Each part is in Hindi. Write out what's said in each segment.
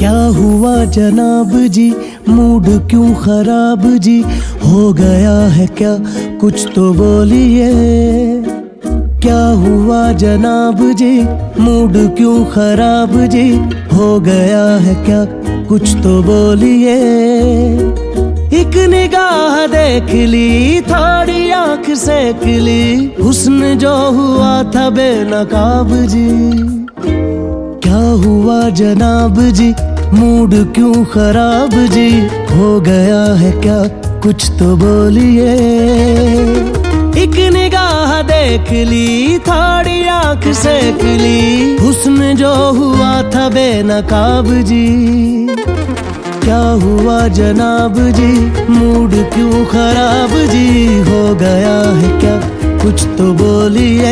क्या हुआ जनाब जी, मूड क्यों खराब जी, हो गया है क्या, कुछ तो बोलिए। क्या हुआ जनाब जी, मूड क्यों खराब जी, हो गया है क्या, कुछ तो बोलिए। एक निगाह देख ली, थोड़ी आंख सेक ली, हुस्न जो हुआ था बेनकाब जी। क्या हुआ जनाब जी, मूड क्यों खराब जी, हो गया है क्या, कुछ तो बोलिए। एक निगाह देख ली, थोड़ी आंख सेक ली, हुस्न जो हुआ था बेनकाब जी। क्या हुआ जनाब जी, मूड क्यों खराब जी, हो गया है क्या, कुछ तो बोलिए।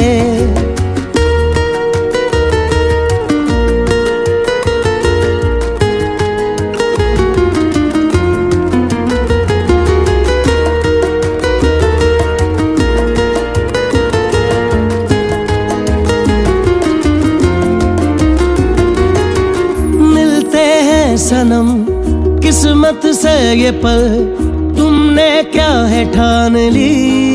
सनम किस्मत से ये पल तुमने क्या है ठान ली,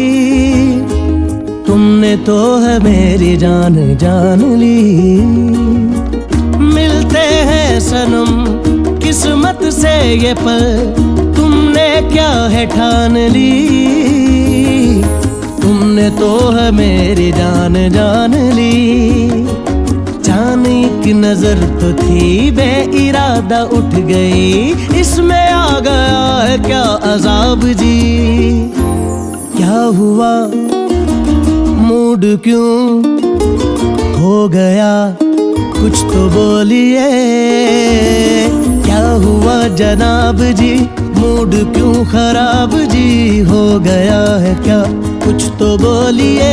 तुमने तो है मेरी जान जान ली। मिलते हैं सनम किस्मत से ये पल तुमने क्या है ठान ली, तुमने तो है मेरी जान जान ली। जान एक नजर तो थी, बेइरादा उठ गई, इसमें आ गया है क्या अजाब जी। क्या हुआ, मूड क्यों हो गया, कुछ तो बोलिए। क्या हुआ जनाब जी, मूड क्यों खराब जी, हो गया है क्या, कुछ तो बोलिए।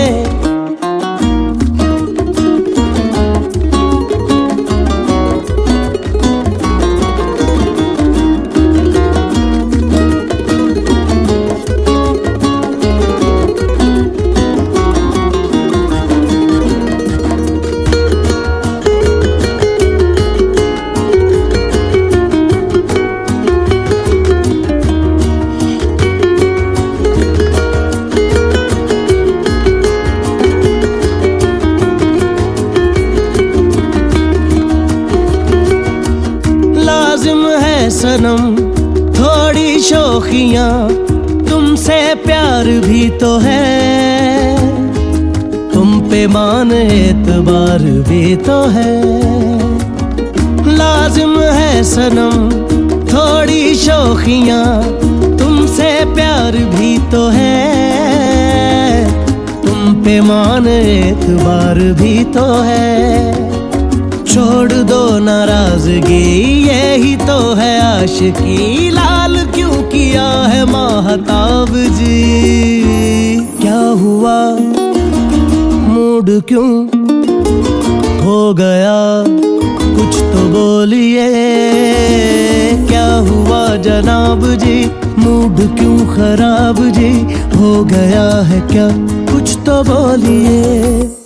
सनम थोड़ी शौखियां, तुमसे प्यार भी तो है, तुम पे मान एतबार भी तो है। लाजिम है सनम थोड़ी शौखियां, तुमसे प्यार भी तो है, तुम पे मान एतबार भी तो है। छोड़ दो नाराजगी, यही तो है आशिकी, लाल क्यों किया है माहताब जी। क्या हुआ, मूड क्यों हो गया, कुछ तो बोलिए। क्या हुआ जनाब जी, मूड क्यों खराब जी, हो गया है क्या, कुछ तो बोलिए।